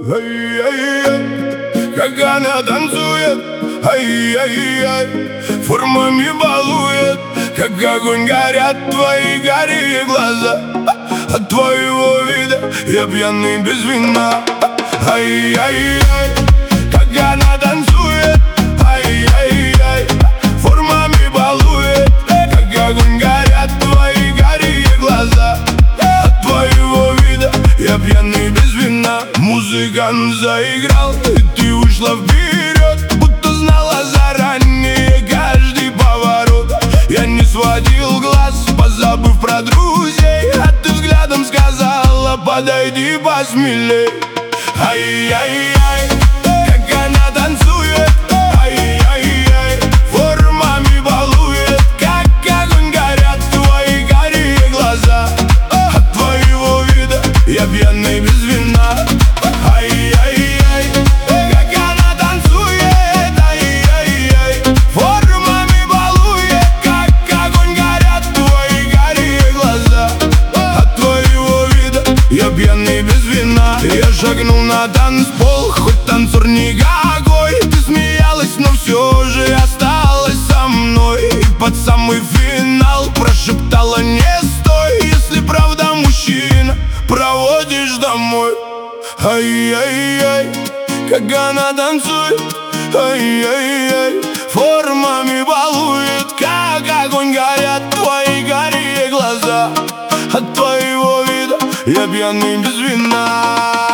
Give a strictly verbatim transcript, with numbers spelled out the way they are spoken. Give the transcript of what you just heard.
Ай-яй-яй, как она танцует, ай-яй-яй, формами балует, как огонь горят твои карие глаза. От твоего вида я пьяный без вина. Ай-яй-яй, как она танцует, ай-яй-яй, формами балует, как огонь горят твои карие глаза. От твоего вида я пьяный без вина. Музыкант заиграл, и ты ушла вперед, будто знала заранее каждый поворот. Я не сводил глаз, позабыв про друзей, а ты взглядом сказала: подойди посмелей. Ай-яй-яй, как она танцует, ай-яй-яй, формами балует, как огонь горят твои карие глаза. От твоего вида я пьяный без вина. Ай-яй-яй, как она танцует, ай-яй-яй, формами балует, как огонь горят твои карие глаза. От твоего вида я пьяный без вина. Я шагнул на танцпол, хоть танцор никакой. Ты смеялась, но все же осталась со мной. И под самый финал прошептала: не стой, если правда мужчина, проводишь домой. Ай-яй-яй, как она танцует, ай-яй-яй, формами балует, как огонь горят твои карие глаза. От твоего вида я пьяный без вина.